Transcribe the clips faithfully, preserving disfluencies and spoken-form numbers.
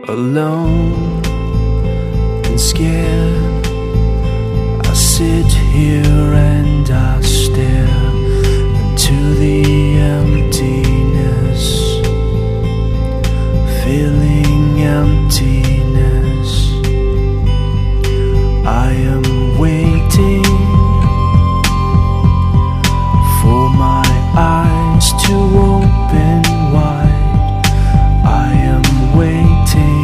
alone and scared. I sit here and I stare into the emptiness, feeling emptiness. I am waiting for my eyes to open wide. I am waiting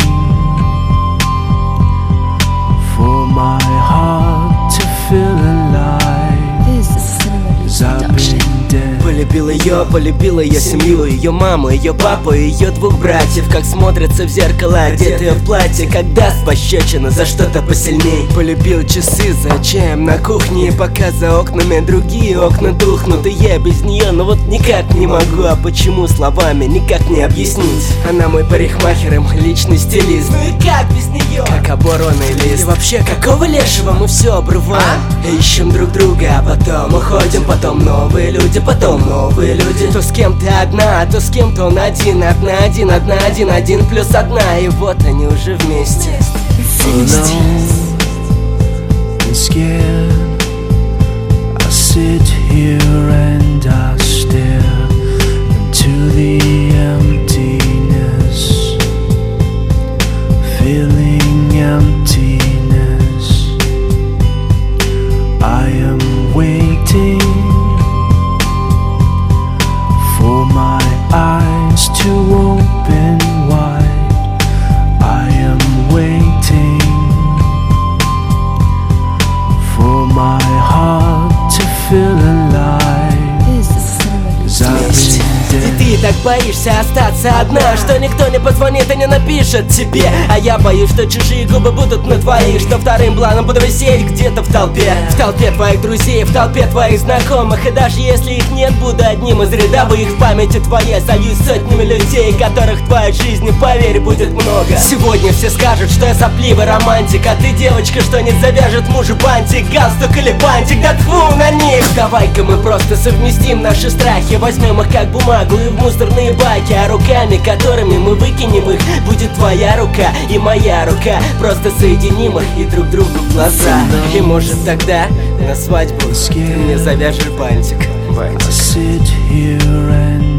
for my heart to feel alive. This is Cinema Beats Production. Полюбил ее, полюбил ее семью, ее маму, ее папу, ее двух братьев. Как смотрятся в зеркало, одетые в платье, как даст пощечину за что-то посильней. Полюбил часы за чаем на кухне, пока за окнами другие окна тухнут. И я без нее, ну вот никак не могу. А почему словами никак не объяснить? Она мой парикмахер, им личный стилист. Ну и как без нее? Как оборонный лист. И вообще, какого лешего мы все обрываем? Ищем друг друга, а потом уходим. Потом новые люди, потом новые люди. То с кем-то одна, то с кем-то он один. Одна, один, одна, один, один плюс одна. И вот они уже вместе. Alone and scared, I sit here and I stare into the emptiness, feeling emptiness. I am waiting for my eyes to open wide. I am waiting for my heart to feel alive. This is Cinema Beats 'Cause I've Production. been И dead. ты так боишься остаться одна, что никто не позвонит и не напишет тебе. А я боюсь, что чужие губы будут на твоих, что вторым планом буду висеть где-то в толпе. В толпе твоих друзей, в толпе твоих знакомых. И даже если их нет, буду одним из рядовых. В памяти твоей сольюсь сотнями людей, которых в твоей жизни, поверь, будет много. Сегодня все скажут, что я сопливый романтик, а ты девочка, что не завяжет мужу бантик, галстук или бантик, да тьфу на них. Давай-ка мы просто совместим наши страхи, возьмем их как бумагу и в мусорные баки. А руками, которыми мы выкинем их, будет твоя рука и моя рука. Просто соединим их и друг другу в глаза. И может тогда на свадьбу ты мне завяжешь бантик. I Бантик. sit here and